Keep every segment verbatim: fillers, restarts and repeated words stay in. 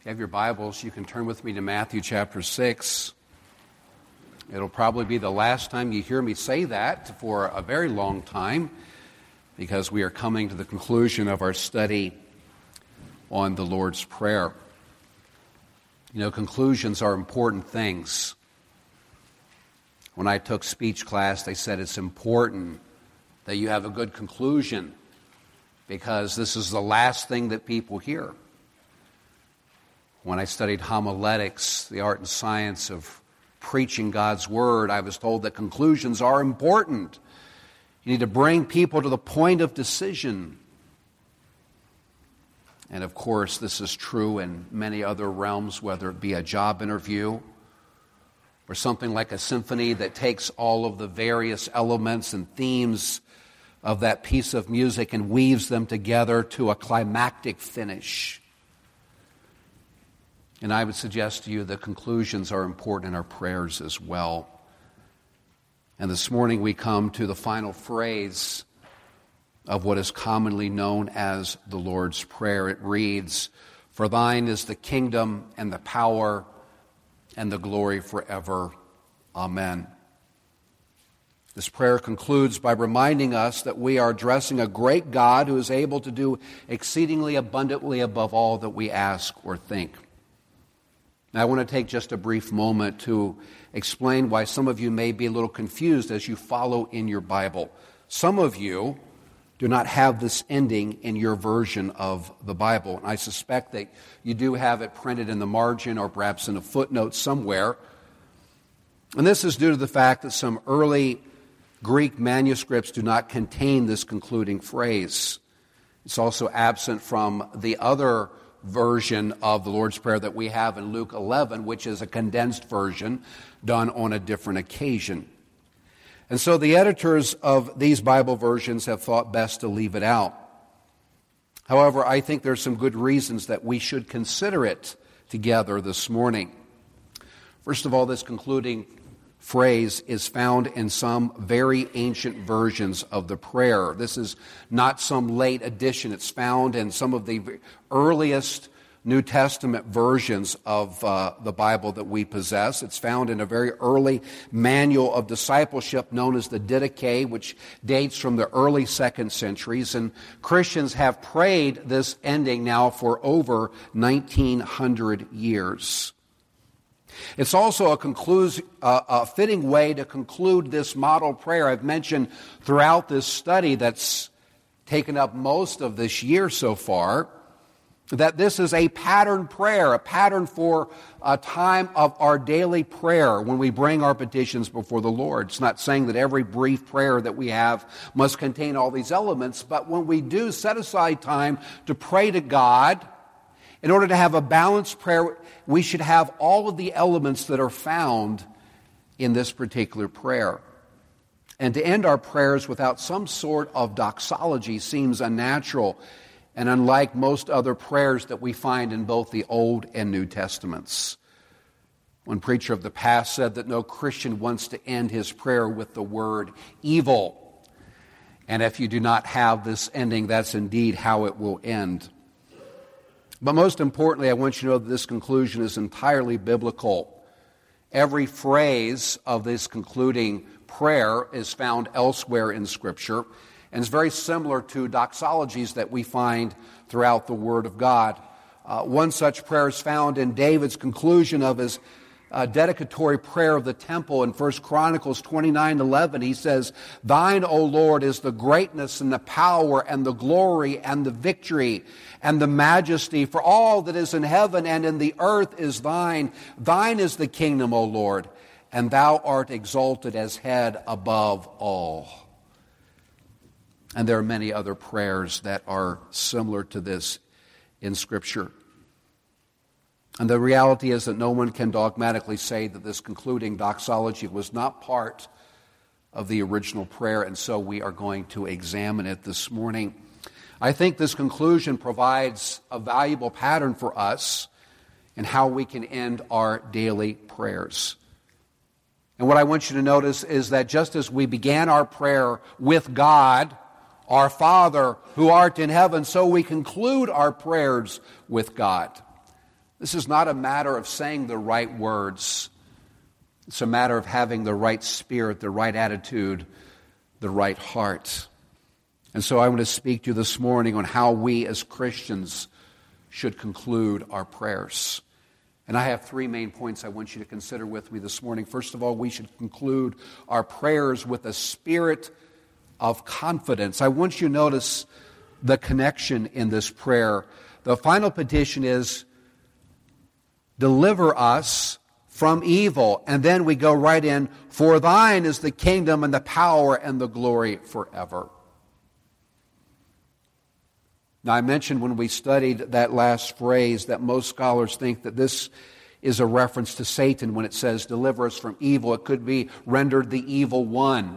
If you have your Bibles, you can turn with me to Matthew chapter six. It'll probably be the last time you hear me say that for a very long time, because we are coming to the conclusion of our study on the Lord's Prayer. You know, conclusions are important things. When I took speech class, they said it's important that you have a good conclusion, because this is the last thing that people hear. When I studied homiletics, the art and science of preaching God's Word, I was told that conclusions are important. You need to bring people to the point of decision. And of course, this is true in many other realms, whether it be a job interview or something like a symphony that takes all of the various elements and themes of that piece of music and weaves them together to a climactic finish. And I would suggest to you that conclusions are important in our prayers as well. And this morning we come to the final phrase of what is commonly known as the Lord's Prayer. It reads, "For thine is the kingdom and the power and the glory forever. Amen." This prayer concludes by reminding us that we are addressing a great God who is able to do exceedingly abundantly above all that we ask or think. Now, I want to take just a brief moment to explain why some of you may be a little confused as you follow in your Bible. Some of you do not have this ending in your version of the Bible. And I suspect that you do have it printed in the margin or perhaps in a footnote somewhere. And this is due to the fact that some early Greek manuscripts do not contain this concluding phrase. It's also absent from the other version of the Lord's Prayer that we have in Luke eleven, which is a condensed version done on a different occasion. And so the editors of these Bible versions have thought best to leave it out. However, I think there's some good reasons that we should consider it together this morning. First of all, this concluding phrase is found in some very ancient versions of the prayer. This is not some late addition. It's found in some of the earliest New Testament versions of uh, the Bible that we possess. It's found in a very early manual of discipleship known as the Didache, which dates from the early second centuries. And Christians have prayed this ending now for over nineteen hundred years. It's also a, conclus- uh, a fitting way to conclude this model prayer. I've mentioned throughout this study that's taken up most of this year so far that this is a pattern prayer, a pattern for a time of our daily prayer when we bring our petitions before the Lord. It's not saying that every brief prayer that we have must contain all these elements, but when we do set aside time to pray to God, in order to have a balanced prayer, we should have all of the elements that are found in this particular prayer. And to end our prayers without some sort of doxology seems unnatural and unlike most other prayers that we find in both the Old and New Testaments. One preacher of the past said that no Christian wants to end his prayer with the word evil. And if you do not have this ending, that's indeed how it will end. But most importantly, I want you to know that this conclusion is entirely biblical. Every phrase of this concluding prayer is found elsewhere in Scripture, and it's very similar to doxologies that we find throughout the Word of God. Uh, one such prayer is found in David's conclusion of his uh, dedicatory prayer of the temple in First Chronicles twenty-nine eleven. He says, "Thine, O Lord, is the greatness and the power and the glory and the victory and the majesty, for all that is in heaven and in the earth is thine. Thine is the kingdom, O Lord, and thou art exalted as head above all." And there are many other prayers that are similar to this in Scripture. And the reality is that no one can dogmatically say that this concluding doxology was not part of the original prayer, and so we are going to examine it this morning. I think this conclusion provides a valuable pattern for us in how we can end our daily prayers. And what I want you to notice is that just as we began our prayer with God, our Father who art in heaven, so we conclude our prayers with God. This is not a matter of saying the right words. It's a matter of having the right spirit, the right attitude, the right heart. And so I want to speak to you this morning on how we as Christians should conclude our prayers. And I have three main points I want you to consider with me this morning. First of all, we should conclude our prayers with a spirit of confidence. I want you to notice the connection in this prayer. The final petition is, deliver us from evil. And then we go right in, for thine is the kingdom and the power and the glory forever. Now, I mentioned when we studied that last phrase that most scholars think that this is a reference to Satan when it says, deliver us from evil. It could be rendered the evil one.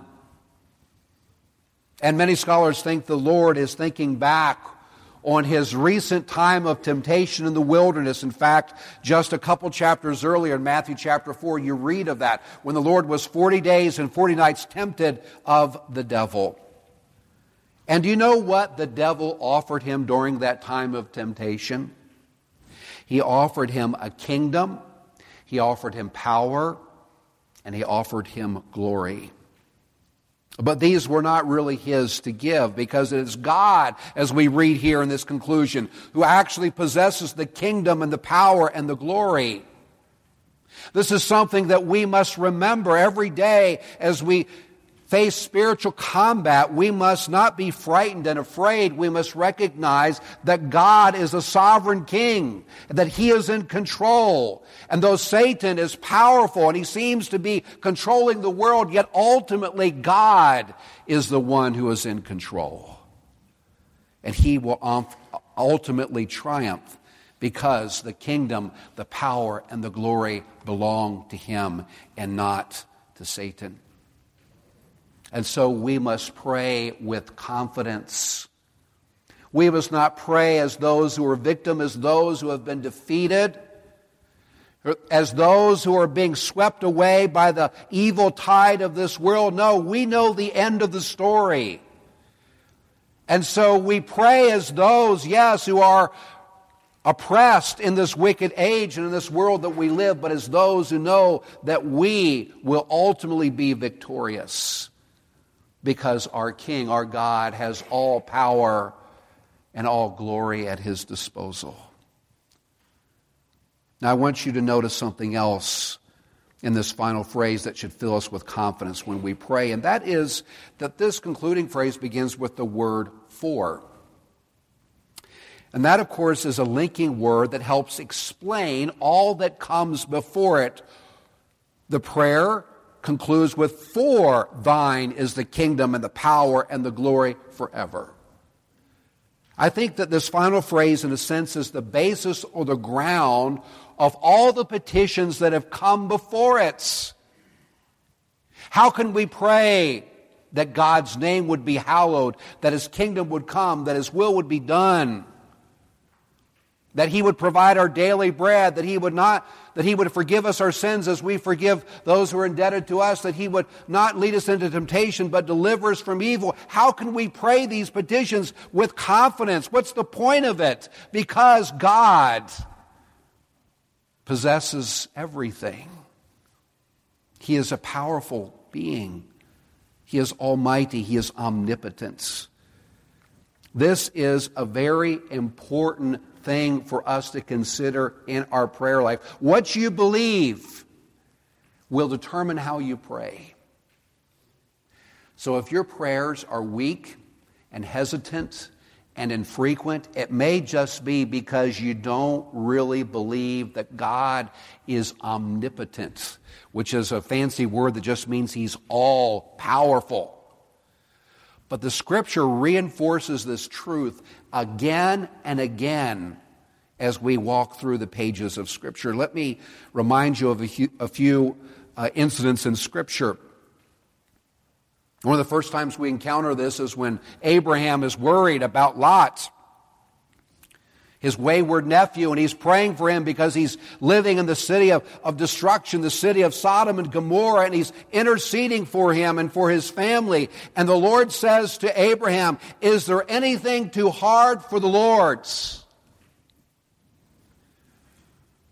And many scholars think the Lord is thinking back on his recent time of temptation in the wilderness. In fact, just a couple chapters earlier in Matthew chapter four, you read of that, when the Lord was forty days and forty nights tempted of the devil. And do you know what the devil offered him during that time of temptation? He offered him a kingdom, he offered him power, and he offered him glory. But these were not really his to give, because it is God, as we read here in this conclusion, who actually possesses the kingdom and the power and the glory. This is something that we must remember every day as we face spiritual combat. We must not be frightened and afraid. We must recognize that God is a sovereign king, that he is in control. And though Satan is powerful and he seems to be controlling the world, yet ultimately God is the one who is in control. And he will ultimately triumph because the kingdom, the power, and the glory belong to him and not to Satan. And so we must pray with confidence. We must not pray as those who are victims, as those who have been defeated, as those who are being swept away by the evil tide of this world. No, we know the end of the story. And so we pray as those, yes, who are oppressed in this wicked age and in this world that we live, but as those who know that we will ultimately be victorious. Because our King, our God, has all power and all glory at his disposal. Now I want you to notice something else in this final phrase that should fill us with confidence when we pray, and that is that this concluding phrase begins with the word for. And that, of course, is a linking word that helps explain all that comes before it. The prayer concludes with, for thine is the kingdom and the power and the glory forever. I think that this final phrase, in a sense, is the basis or the ground of all the petitions that have come before it. How can we pray that God's name would be hallowed, that his kingdom would come, that his will would be done, that he would provide our daily bread, that he would not, that he would forgive us our sins as we forgive those who are indebted to us, that he would not lead us into temptation but deliver us from evil? How can we pray these petitions with confidence? What's the point of it? Because God possesses everything. He is a powerful being. He is almighty. He is omnipotent. This is a very important thing for us to consider in our prayer life. What you believe will determine how you pray. So if your prayers are weak and hesitant and infrequent, it may just be because you don't really believe that God is omnipotent, which is a fancy word that just means he's all powerful. But the Scripture reinforces this truth again and again as we walk through the pages of Scripture. Let me remind you of a few, a few uh, incidents in Scripture. One of the first times we encounter this is when Abraham is worried about Lot, his wayward nephew, and he's praying for him because he's living in the city of, of destruction, the city of Sodom and Gomorrah, and he's interceding for him and for his family. And the Lord says to Abraham, is there anything too hard for the Lord?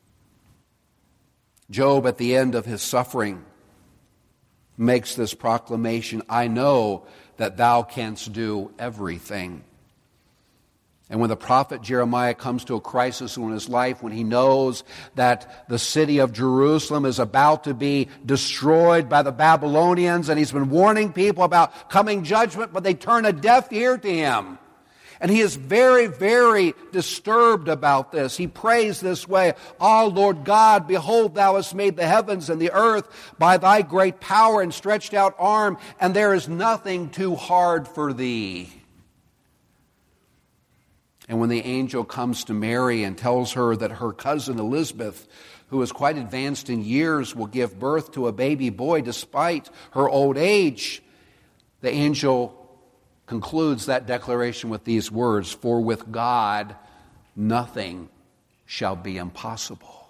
Job, at the end of his suffering, makes this proclamation, I know that thou canst do everything. And when the prophet Jeremiah comes to a crisis in his life, when he knows that the city of Jerusalem is about to be destroyed by the Babylonians, and he's been warning people about coming judgment, but they turn a deaf ear to him. And he is very, very disturbed about this. He prays this way, Ah, Lord God, behold, thou hast made the heavens and the earth by thy great power and stretched out arm, and there is nothing too hard for thee. And when the angel comes to Mary and tells her that her cousin Elizabeth, who is quite advanced in years, will give birth to a baby boy despite her old age, the angel concludes that declaration with these words, for with God nothing shall be impossible.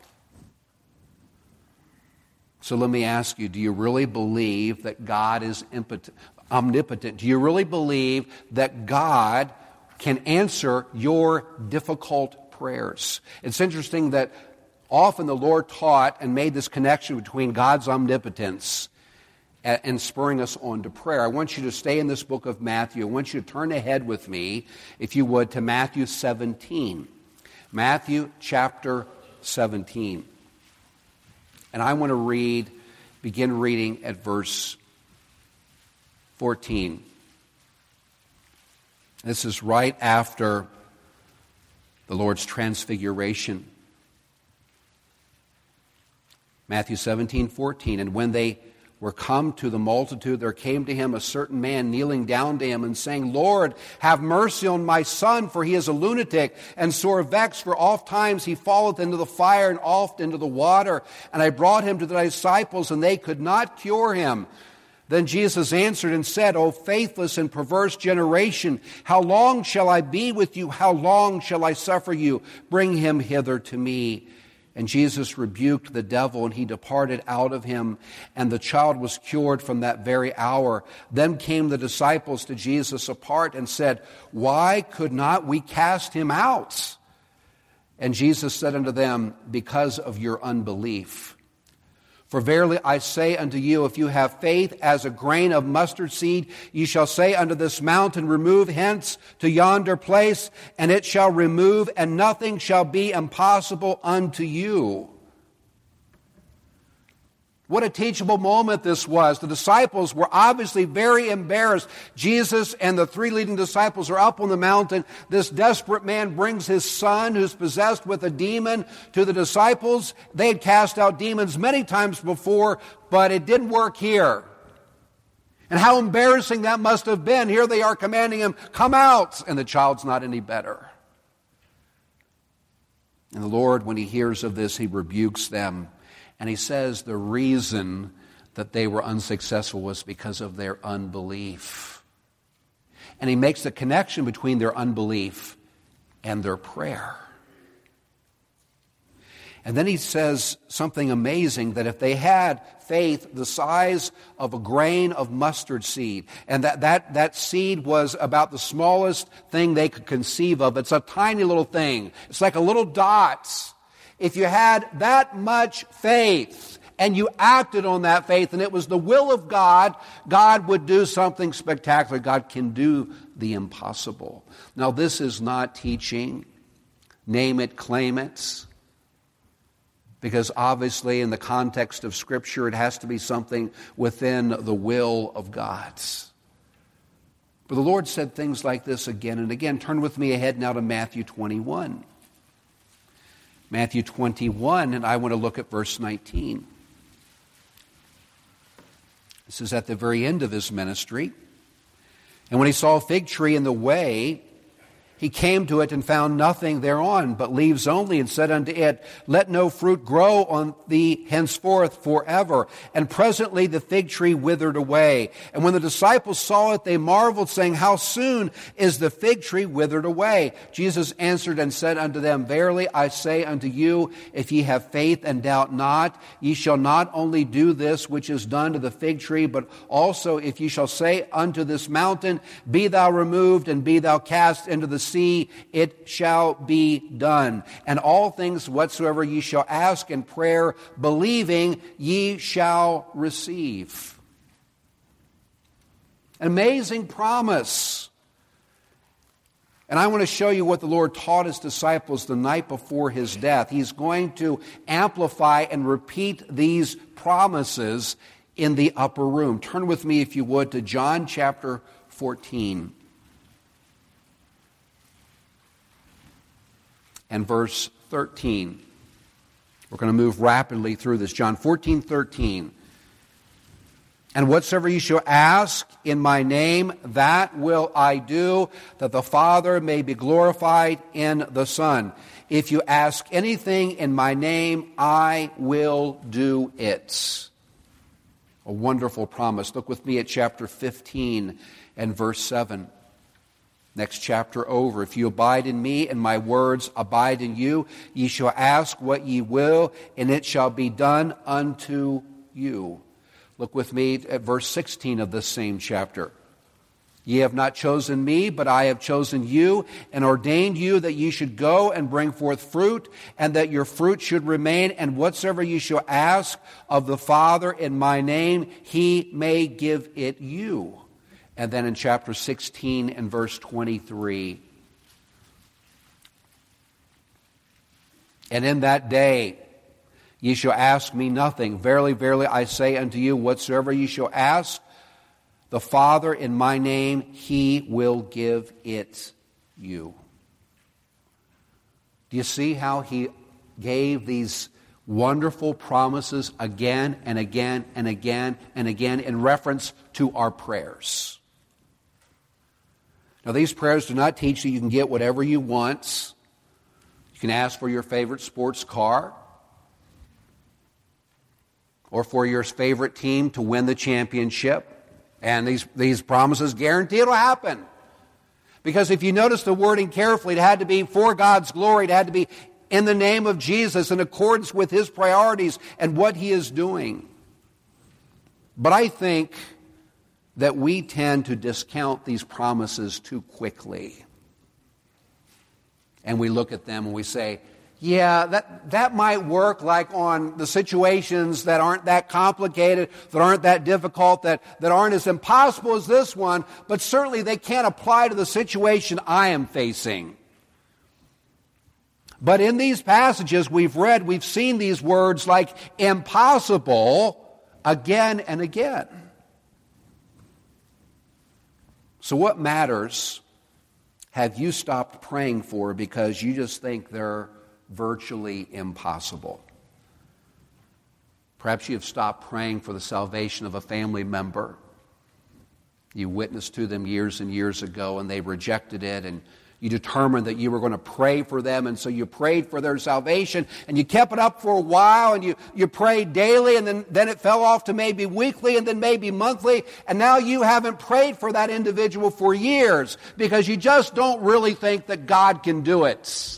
So let me ask you, do you really believe that God is impotent, omnipotent? Do you really believe that God can answer your difficult prayers? It's interesting that often the Lord taught and made this connection between God's omnipotence and spurring us on to prayer. I want you to stay in this book of Matthew. I want you to turn ahead with me, if you would, to Matthew seventeen. Matthew chapter seventeen. And I want to read, begin reading at verse fourteen. This is right after the Lord's transfiguration. Matthew seventeen, fourteen. And when they were come to the multitude, there came to him a certain man kneeling down to him and saying, Lord, have mercy on my son, for he is a lunatic and sore vexed, for oft times he falleth into the fire and oft into the water. And I brought him to the disciples, and they could not cure him. Then Jesus answered and said, O faithless and perverse generation, how long shall I be with you? How long shall I suffer you? Bring him hither to me. And Jesus rebuked the devil, and he departed out of him, and the child was cured from that very hour. Then came the disciples to Jesus apart and said, Why could not we cast him out? And Jesus said unto them, Because of your unbelief. For verily I say unto you, if you have faith as a grain of mustard seed, ye shall say unto this mountain, Remove hence to yonder place, and it shall remove, and nothing shall be impossible unto you. What a teachable moment this was. The disciples were obviously very embarrassed. Jesus and the three leading disciples are up on the mountain. This desperate man brings his son, who's possessed with a demon, to the disciples. They had cast out demons many times before, but it didn't work here. And how embarrassing that must have been. Here they are commanding him, come out, and the child's not any better. And the Lord, when he hears of this, he rebukes them. And he says the reason that they were unsuccessful was because of their unbelief. And he makes the connection between their unbelief and their prayer. And then he says something amazing, that if they had faith the size of a grain of mustard seed, and that, that, that seed was about the smallest thing they could conceive of. It's a tiny little thing. It's like a little dot. If you had that much faith and you acted on that faith and it was the will of God, God would do something spectacular. God can do the impossible. Now, this is not teaching, name it, claim it, because obviously in the context of Scripture it has to be something within the will of God. But the Lord said things like this again and again. Turn with me ahead now to Matthew twenty-one. Matthew twenty-one, and I want to look at verse nineteen. This is at the very end of his ministry. And when he saw a fig tree in the way, he came to it and found nothing thereon, but leaves only, and said unto it, Let no fruit grow on thee henceforth forever. And presently the fig tree withered away. And when the disciples saw it, they marveled, saying, How soon is the fig tree withered away? Jesus answered and said unto them, Verily I say unto you, if ye have faith and doubt not, ye shall not only do this which is done to the fig tree, but also if ye shall say unto this mountain, Be thou removed, and be thou cast into the see, it shall be done. And all things whatsoever ye shall ask in prayer, believing, ye shall receive. An amazing promise. And I want to show you what the Lord taught his disciples the night before his death. He's going to amplify and repeat these promises in the upper room. Turn with me, if you would, to John chapter fourteen and verse thirteen. We're going to move rapidly through this. John fourteen, thirteen. And whatsoever you shall ask in my name, that will I do, that the Father may be glorified in the Son. If you ask anything in my name, I will do it. A wonderful promise. Look with me at chapter fifteen and verse seven. Next chapter over. If you abide in me and my words abide in you, ye shall ask what ye will, and it shall be done unto you. Look with me at verse sixteen of this same chapter. Ye have not chosen me, but I have chosen you and ordained you that ye should go and bring forth fruit, and that your fruit should remain, and whatsoever ye shall ask of the Father in my name, he may give it you. And then in chapter sixteen and verse twenty-three. And in that day ye shall ask me nothing. Verily, verily, I say unto you, whatsoever ye shall ask the Father in my name, he will give it you. Do you see how he gave these wonderful promises again and again and again and again in reference to our prayers? Now, these prayers do not teach that you can get whatever you want. You can ask for your favorite sports car, or for your favorite team to win the championship. And these, these promises guarantee it'll happen. Because if you notice the wording carefully, it had to be for God's glory. It had to be in the name of Jesus, in accordance with his priorities and what he is doing. But I think that we tend to discount these promises too quickly. And we look at them and we say, yeah, that, that might work like on the situations that aren't that complicated, that aren't that difficult, that, that aren't as impossible as this one, but certainly they can't apply to the situation I am facing. But in these passages we've read, we've seen these words like impossible again and again. So what matters have you stopped praying for because you just think they're virtually impossible? Perhaps you have stopped praying for the salvation of a family member. You witnessed to them years and years ago and they rejected it, and you determined that you were going to pray for them, and so you prayed for their salvation, and you kept it up for a while, and you, you prayed daily, and then, then it fell off to maybe weekly, and then maybe monthly, and now you haven't prayed for that individual for years because you just don't really think that God can do it.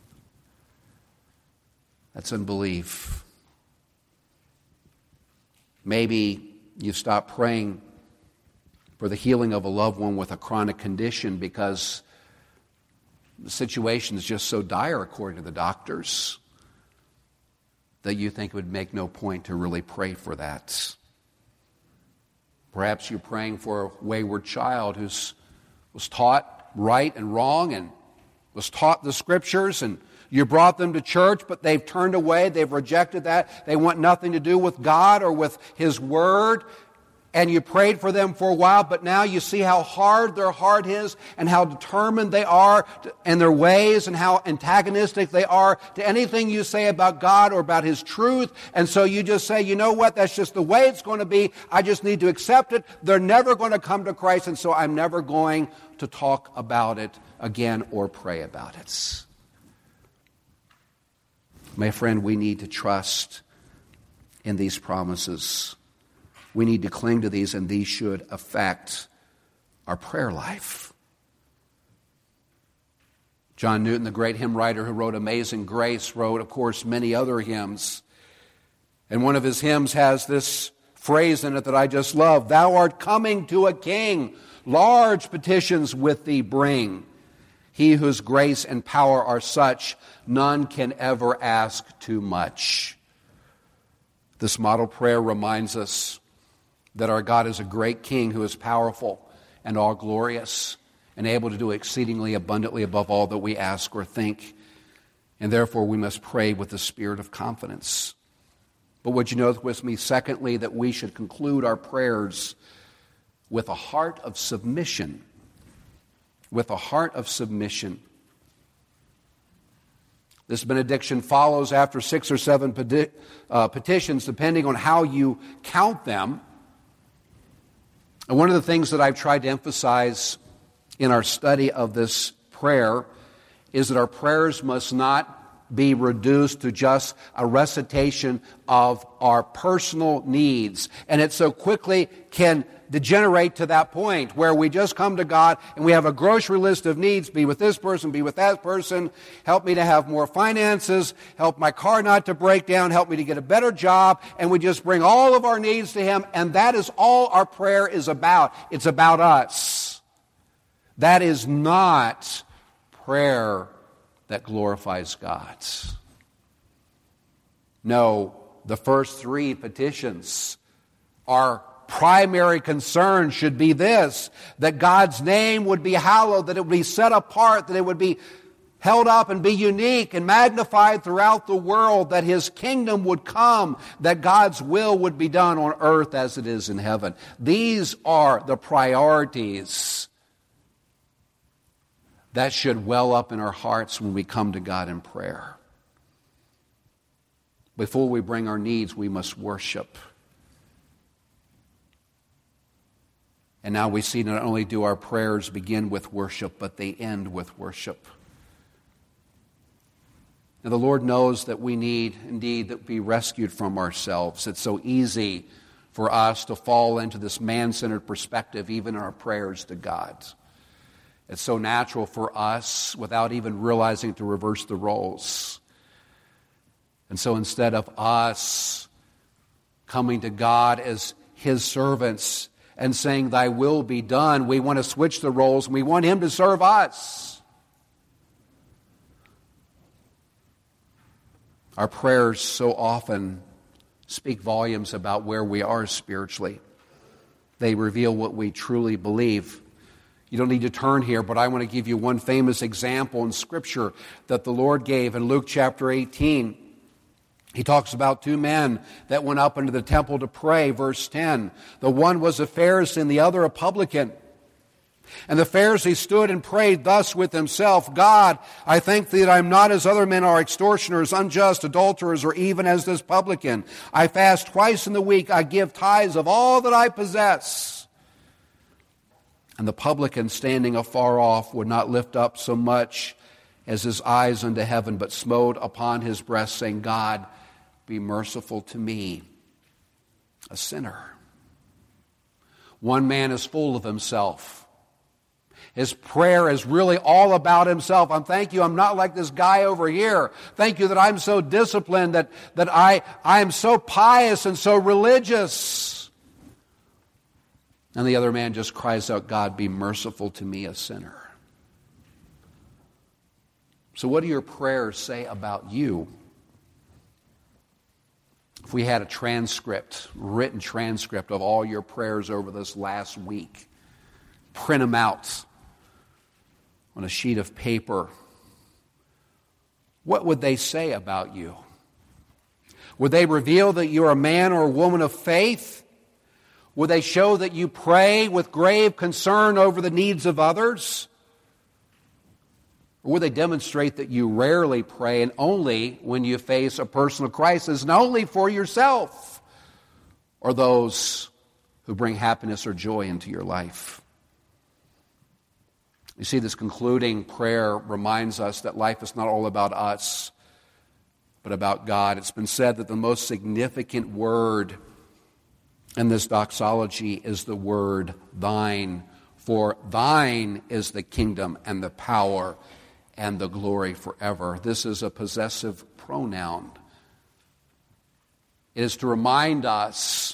That's unbelief. Maybe you stopped praying for the healing of a loved one with a chronic condition because the situation is just so dire, according to the doctors, that you think it would make no point to really pray for that. Perhaps you're praying for a wayward child who was taught right and wrong and was taught the Scriptures, and you brought them to church, but they've turned away. They've rejected that. They want nothing to do with God or with His Word. And you prayed for them for a while, but now you see how hard their heart is and how determined they are in their ways and how antagonistic they are to anything you say about God or about His truth. And so you just say, you know what, that's just the way it's going to be. I just need to accept it. They're never going to come to Christ, and so I'm never going to talk about it again or pray about it. My friend, we need to trust in these promises. We need to cling to these, and these should affect our prayer life. John Newton, the great hymn writer who wrote Amazing Grace, wrote, of course, many other hymns. And one of his hymns has this phrase in it that I just love. Thou art coming to a king, large petitions with thee bring. He whose grace and power are such, none can ever ask too much. This model prayer reminds us that our God is a great King who is powerful and all-glorious and able to do exceedingly abundantly above all that we ask or think. And therefore we must pray with the spirit of confidence. But would you note with me, secondly, that we should conclude our prayers with a heart of submission. With a heart of submission. This benediction follows after six or seven peti- uh, petitions, depending on how you count them. And one of the things that I've tried to emphasize in our study of this prayer is that our prayers must not be reduced to just a recitation of our personal needs. And it so quickly can degenerate to that point where we just come to God and we have a grocery list of needs. Be with this person, be with that person. Help me to have more finances. Help my car not to break down. Help me to get a better job. And we just bring all of our needs to Him. And that is all our prayer is about. It's about us. That is not prayer that glorifies God. No, the first three petitions, our primary concern should be this, that God's name would be hallowed, that it would be set apart, that it would be held up and be unique and magnified throughout the world, that His kingdom would come, that God's will would be done on earth as it is in heaven. These are the priorities that should well up in our hearts when we come to God in prayer. Before we bring our needs, we must worship. And now we see not only do our prayers begin with worship, but they end with worship. Now the Lord knows that we need indeed to be rescued from ourselves. It's so easy for us to fall into this man-centered perspective even in our prayers to God. It's so natural for us, without even realizing, to reverse the roles. And so instead of us coming to God as His servants and saying, Thy will be done, we want to switch the roles and we want Him to serve us. Our prayers so often speak volumes about where we are spiritually. They reveal what we truly believe. You don't need to turn here, but I want to give you one famous example in Scripture that the Lord gave in Luke chapter eighteen. He talks about two men that went up into the temple to pray, verse ten. The one was a Pharisee and the other a publican. And the Pharisee stood and prayed thus with himself, God, I thank Thee that I am not as other men are, extortioners, unjust, adulterers, or even as this publican. I fast twice in the week. I give tithes of all that I possess. And the publican, standing afar off, would not lift up so much as his eyes unto heaven, but smote upon his breast, saying, God, be merciful to me, a sinner. One man is full of himself. His prayer is really all about himself. I'm thank you, I'm not like this guy over here. Thank you that I'm so disciplined, that, that I, I am so pious and so religious. And the other man just cries out, God, be merciful to me, a sinner. So what do your prayers say about you? If we had a transcript, written transcript of all your prayers over this last week, print them out on a sheet of paper, what would they say about you? Would they reveal that you're a man or a woman of faith? Would they show that you pray with grave concern over the needs of others? Or would they demonstrate that you rarely pray and only when you face a personal crisis, and only for yourself or those who bring happiness or joy into your life? You see, this concluding prayer reminds us that life is not all about us, but about God. It's been said that the most significant word in this doxology is the word thine. For thine is the kingdom and the power and the glory forever. This is a possessive pronoun. It is to remind us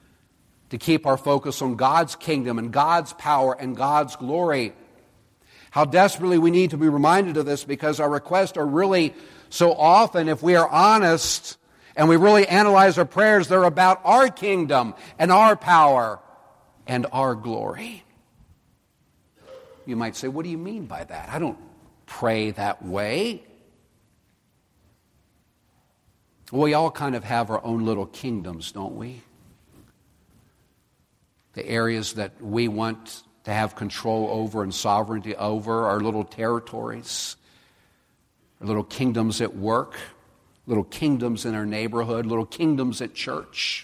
to keep our focus on God's kingdom and God's power and God's glory. How desperately we need to be reminded of this, because our requests are really so often, if we are honest and we really analyze our prayers, they're about our kingdom and our power and our glory. You might say, what do you mean by that? I don't pray that way. Well, we all kind of have our own little kingdoms, don't we? The areas that we want to have control over and sovereignty over, our little territories, our little kingdoms at work, little kingdoms in our neighborhood, little kingdoms at church.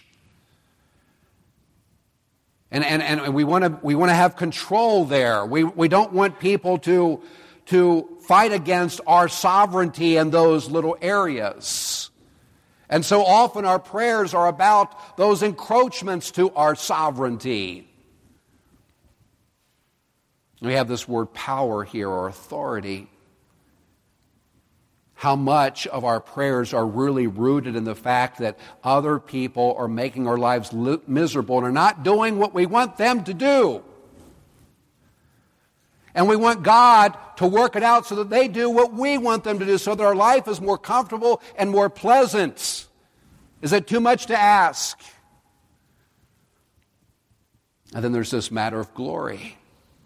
And, and, and we want to we want to have control there. We, we don't want people to, to fight against our sovereignty in those little areas. And so often our prayers are about those encroachments to our sovereignty. We have this word power here, or authority. How much of our prayers are really rooted in the fact that other people are making our lives li- miserable and are not doing what we want them to do. And we want God to work it out so that they do what we want them to do, so that our life is more comfortable and more pleasant. Is it too much to ask? And then there's this matter of glory.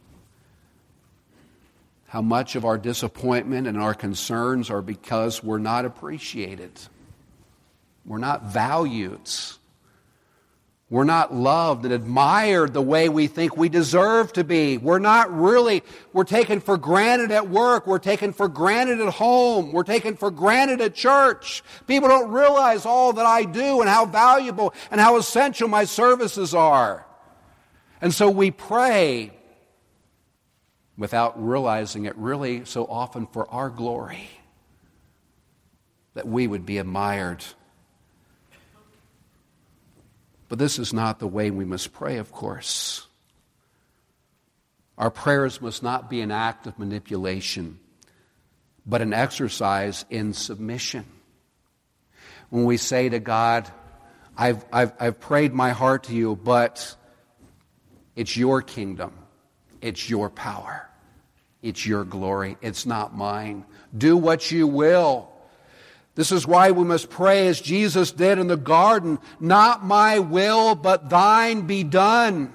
How much of our disappointment and our concerns are because we're not appreciated. We're not valued. We're not loved and admired the way we think we deserve to be. We're not really, we're taken for granted at work. We're taken for granted at home. We're taken for granted at church. People don't realize all that I do and how valuable and how essential my services are. And so we pray without realizing it, really so often for our glory, that we would be admired. But this is not the way we must pray, of course. Our prayers must not be an act of manipulation, but an exercise in submission. When we say to God, I've, I've, I've prayed my heart to you, but it's your kingdom, it's your power, it's your glory, it's not mine. Do what you will. This is why we must pray as Jesus did in the garden, not my will, but thine be done.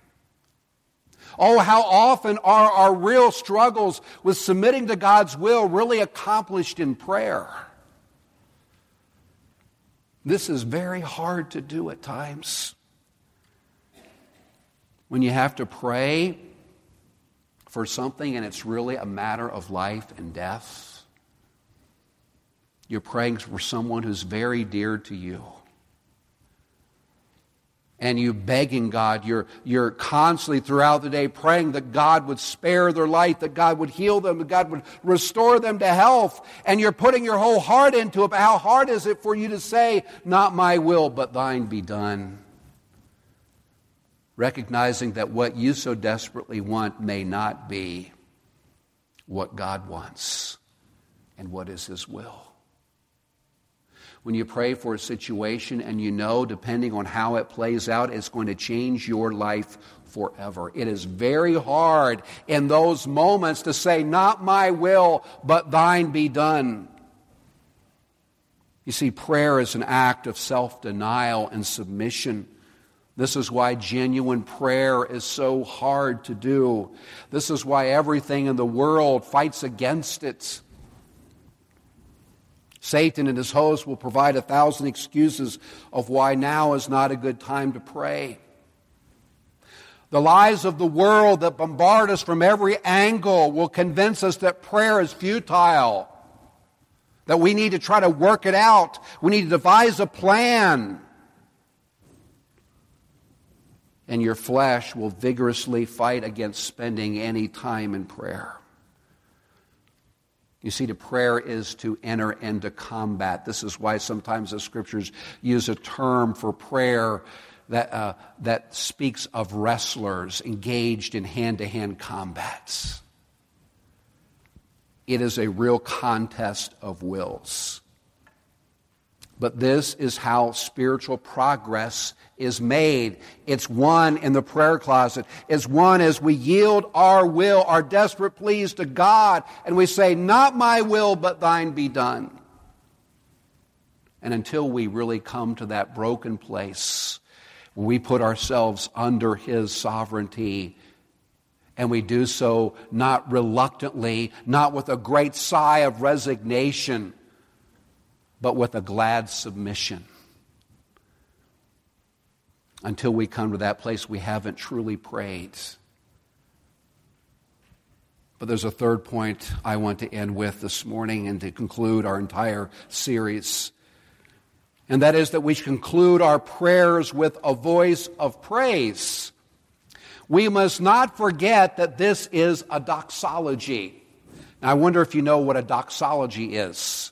Oh, how often are our real struggles with submitting to God's will really accomplished in prayer? This is very hard to do at times. When you have to pray for something and it's really a matter of life and death. You're praying for someone who's very dear to you. And you begging God, you're, you're constantly throughout the day praying that God would spare their life, that God would heal them, that God would restore them to health. And you're putting your whole heart into it. But how hard is it for you to say, not my will, but thine be done? Recognizing that what you so desperately want may not be what God wants and what is His will. When you pray for a situation and you know, depending on how it plays out, it's going to change your life forever. It is very hard in those moments to say, not my will, but thine be done. You see, prayer is an act of self-denial and submission. This is why genuine prayer is so hard to do. This is why everything in the world fights against it. Satan and his hosts will provide a thousand excuses of why now is not a good time to pray. The lies of the world that bombard us from every angle will convince us that prayer is futile, that we need to try to work it out. We need to devise a plan. And your flesh will vigorously fight against spending any time in prayer. You see, to prayer is to enter into combat. This is why sometimes the Scriptures use a term for prayer that, uh, that speaks of wrestlers engaged in hand-to-hand combats. It is a real contest of wills. But this is how spiritual progress is made. It's won in the prayer closet. It's won as we yield our will, our desperate pleas to God, and we say, not my will, but thine be done. And until we really come to that broken place where we put ourselves under His sovereignty, and we do so not reluctantly, not with a great sigh of resignation, but with a glad submission. Until we come to that place, we haven't truly prayed. But there's a third point I want to end with this morning and to conclude our entire series. And that is that we should conclude our prayers with a voice of praise. We must not forget that this is a doxology. Now, I wonder if you know what a doxology is.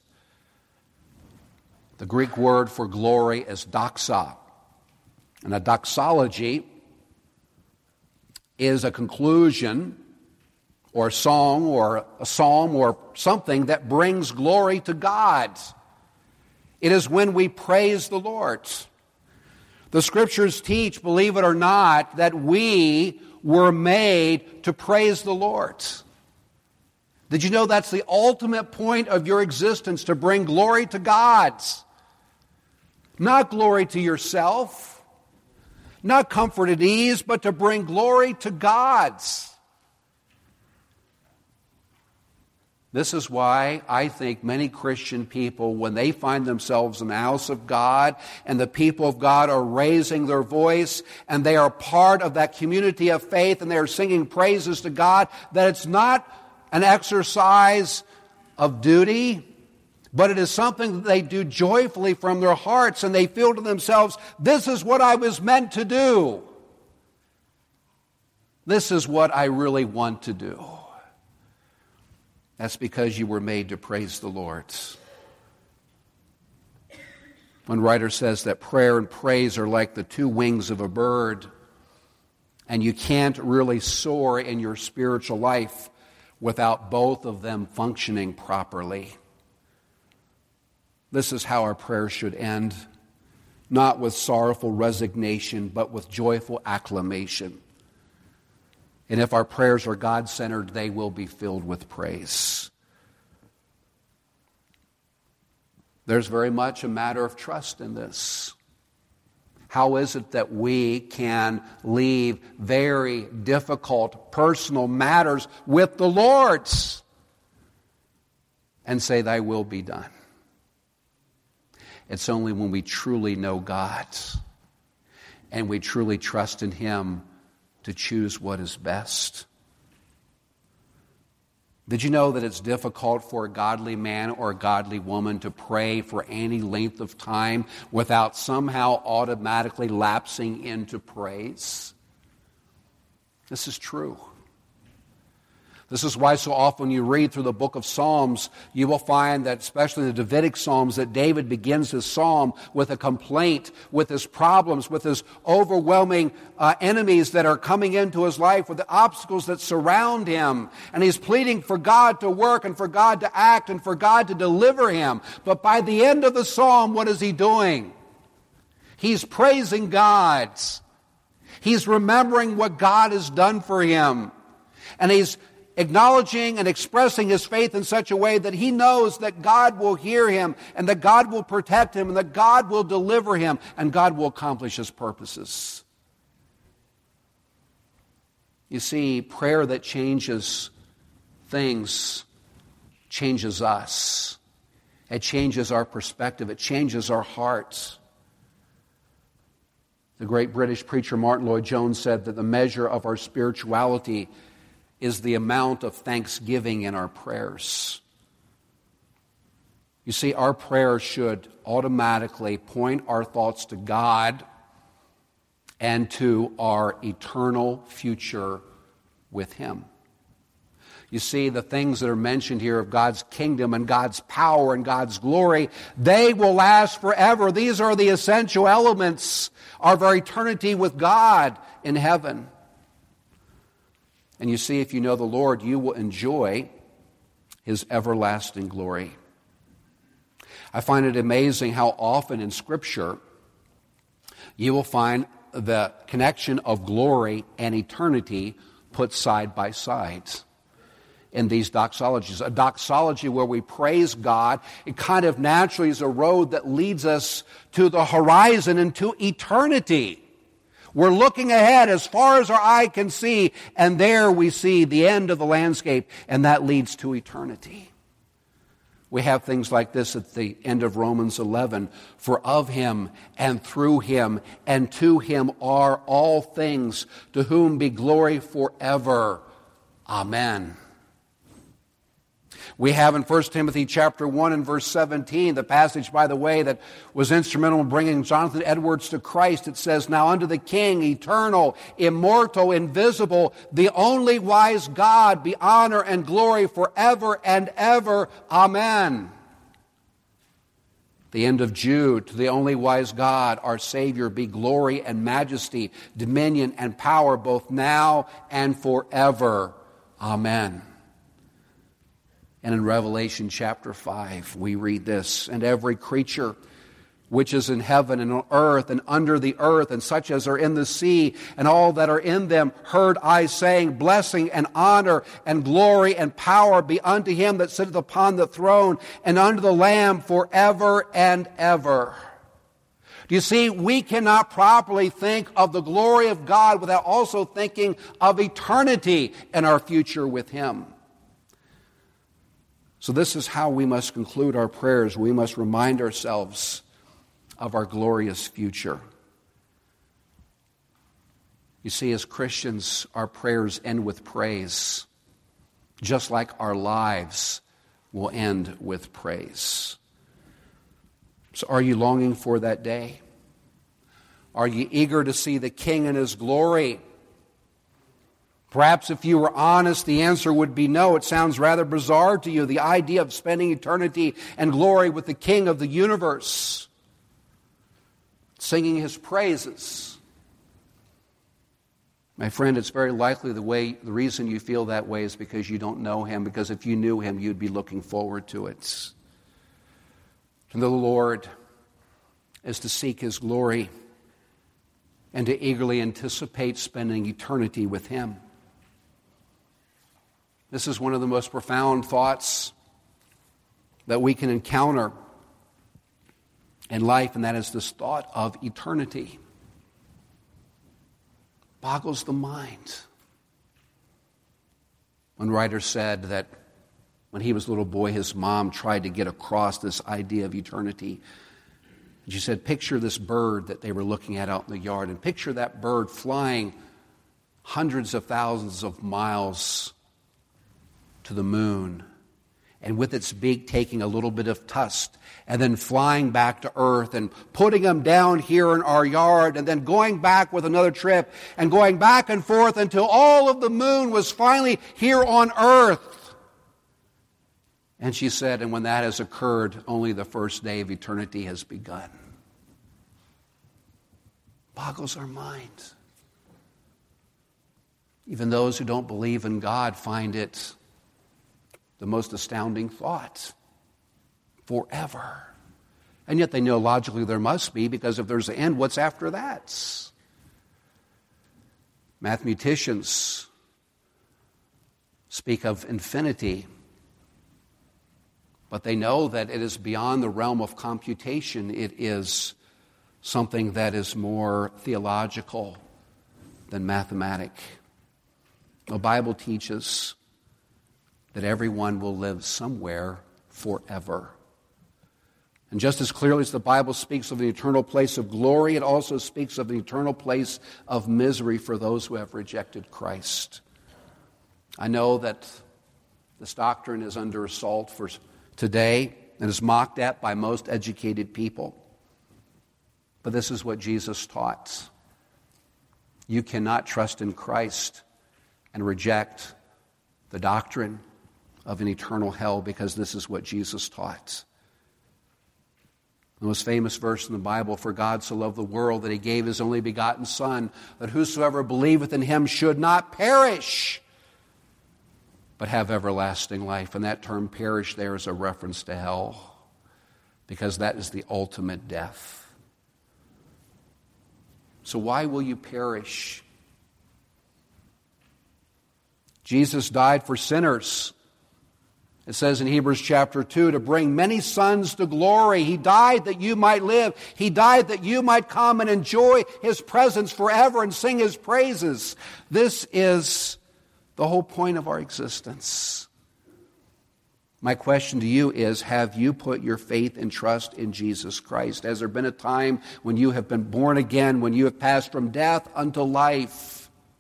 The Greek word for glory is doxa. And a doxology is a conclusion or a song or a psalm or something that brings glory to God. It is when we praise the Lord. The Scriptures teach, believe it or not, that we were made to praise the Lord. Did you know that's the ultimate point of your existence, to bring glory to God? Not glory to yourself, not comfort and ease, but to bring glory to God. This is why I think many Christian people, when they find themselves in the house of God and the people of God are raising their voice and they are part of that community of faith and they are singing praises to God, that it's not an exercise of duty, but it is something that they do joyfully from their hearts, and they feel to themselves, this is what I was meant to do. This is what I really want to do. That's because you were made to praise the Lord. One writer says that prayer and praise are like the two wings of a bird, and you can't really soar in your spiritual life without both of them functioning properly. This is how our prayers should end, not with sorrowful resignation, but with joyful acclamation. And if our prayers are God-centered, they will be filled with praise. There's very much a matter of trust in this. How is it that we can leave very difficult personal matters with the Lord's and say, thy will be done? It's only when we truly know God and we truly trust in Him to choose what is best. Did you know that it's difficult for a godly man or a godly woman to pray for any length of time without somehow automatically lapsing into praise? This is true. This is why so often you read through the book of Psalms, you will find that, especially the Davidic Psalms, that David begins his psalm with a complaint, with his problems, with his overwhelming uh, enemies that are coming into his life, with the obstacles that surround him. And he's pleading for God to work and for God to act and for God to deliver him. But by the end of the psalm, what is he doing? He's praising God. He's remembering what God has done for him. And he's acknowledging and expressing his faith in such a way that he knows that God will hear him and that God will protect him and that God will deliver him and God will accomplish His purposes. You see, prayer that changes things changes us. It changes our perspective. It changes our hearts. The great British preacher Martin Lloyd-Jones said that the measure of our spirituality is the amount of thanksgiving in our prayers. You see, our prayers should automatically point our thoughts to God and to our eternal future with Him. You see, the things that are mentioned here of God's kingdom and God's power and God's glory, they will last forever. These are the essential elements of our eternity with God in heaven. And you see, if you know the Lord, you will enjoy His everlasting glory. I find it amazing how often in Scripture you will find the connection of glory and eternity put side by side in these doxologies. A doxology where we praise God, it kind of naturally is a road that leads us to the horizon and to eternity. We're looking ahead as far as our eye can see, and there we see the end of the landscape, and that leads to eternity. We have things like this at the end of Romans eleven. For of him and through him and to him are all things, to whom be glory forever. Amen. We have in First Timothy chapter one and verse seventeen, the passage, by the way, that was instrumental in bringing Jonathan Edwards to Christ. It says, now unto the King, eternal, immortal, invisible, the only wise God, be honor and glory forever and ever. Amen. The end of Jude, to the only wise God, our Savior, be glory and majesty, dominion and power, both now and forever. Amen. And in Revelation chapter five, we read this, and every creature which is in heaven and on earth and under the earth and such as are in the sea and all that are in them heard I saying, blessing and honor and glory and power be unto him that sitteth upon the throne and unto the Lamb forever and ever. Do you see, we cannot properly think of the glory of God without also thinking of eternity and our future with him. So this is how we must conclude our prayers. We must remind ourselves of our glorious future. You see, as Christians, our prayers end with praise, just like our lives will end with praise. So are you longing for that day? Are you eager to see the King in his glory? Perhaps if you were honest, the answer would be no. It sounds rather bizarre to you, the idea of spending eternity and glory with the King of the universe, singing his praises. My friend, it's very likely the way, the reason you feel that way is because you don't know him, because if you knew him, you'd be looking forward to it. To the Lord is to seek his glory and to eagerly anticipate spending eternity with him. This is one of the most profound thoughts that we can encounter in life, and that is this thought of eternity. Boggles the mind. One writer said that when he was a little boy, his mom tried to get across this idea of eternity. And she said, picture this bird that they were looking at out in the yard, and picture that bird flying hundreds of thousands of miles to the moon, and with its beak taking a little bit of tusk, and then flying back to earth and putting them down here in our yard, and then going back with another trip and going back and forth until all of the moon was finally here on earth. And she said, and when that has occurred, only the first day of eternity has begun. Boggles our mind. Even those who don't believe in God find it the most astounding thought. Forever. And yet they know logically there must be, because if there's an end, what's after that? Mathematicians speak of infinity, but they know that it is beyond the realm of computation. It is something that is more theological than mathematic. The Bible teaches that everyone will live somewhere forever. And just as clearly as the Bible speaks of an eternal place of glory, it also speaks of an eternal place of misery for those who have rejected Christ. I know that this doctrine is under assault for today and is mocked at by most educated people. But this is what Jesus taught. You cannot trust in Christ and reject the doctrine of an eternal hell, because this is what Jesus taught. The most famous verse in the Bible, for God so loved the world that he gave his only begotten Son, that whosoever believeth in him should not perish, but have everlasting life. And that term perish there is a reference to hell. because that is the ultimate death. So why will you perish? Jesus died for sinners. It says in Hebrews chapter two, to bring many sons to glory. He died that you might live. He died that you might come and enjoy His presence forever and sing His praises. This is the whole point of our existence. My question to you is, have you put your faith and trust in Jesus Christ? Has there been a time when you have been born again, when you have passed from death unto life?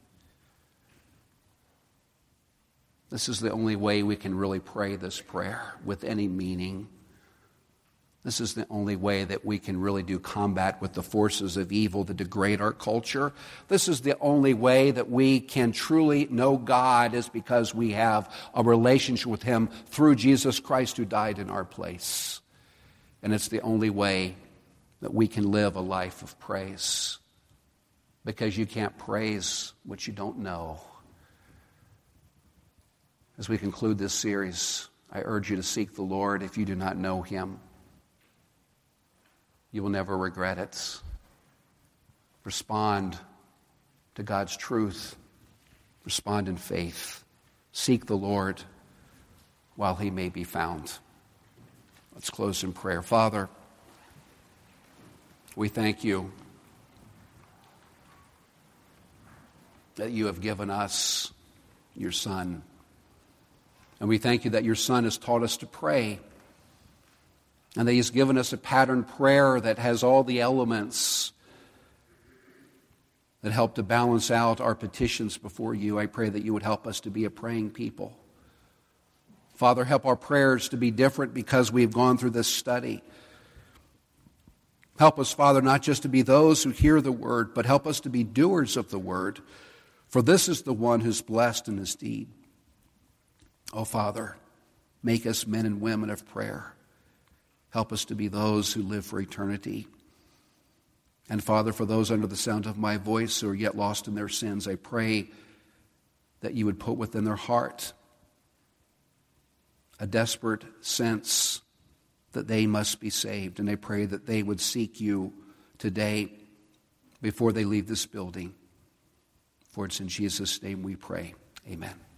This is the only way we can really pray this prayer with any meaning. This is the only way that we can really do combat with the forces of evil that degrade our culture. This is the only way that we can truly know God, is because we have a relationship with Him through Jesus Christ, who died in our place. And it's the only way that we can live a life of praise, because you can't praise what you don't know. As we conclude this series, I urge you to seek the Lord. If you do not know Him, you will never regret it. Respond to God's truth. Respond in faith. Seek the Lord while He may be found. Let's close in prayer. Father, we thank You that You have given us Your Son. And we thank You that Your Son has taught us to pray, and that He's given us a pattern prayer that has all the elements that help to balance out our petitions before You. I pray that You would help us to be a praying people. Father, help our prayers to be different because we've gone through this study. Help us, Father, not just to be those who hear the Word, but help us to be doers of the Word. For this is the one who's blessed in his deed. Oh, Father, make us men and women of prayer. Help us to be those who live for eternity. And Father, for those under the sound of my voice who are yet lost in their sins, I pray that You would put within their heart a desperate sense that they must be saved. And I pray that they would seek You today before they leave this building. For it's in Jesus' name we pray. Amen.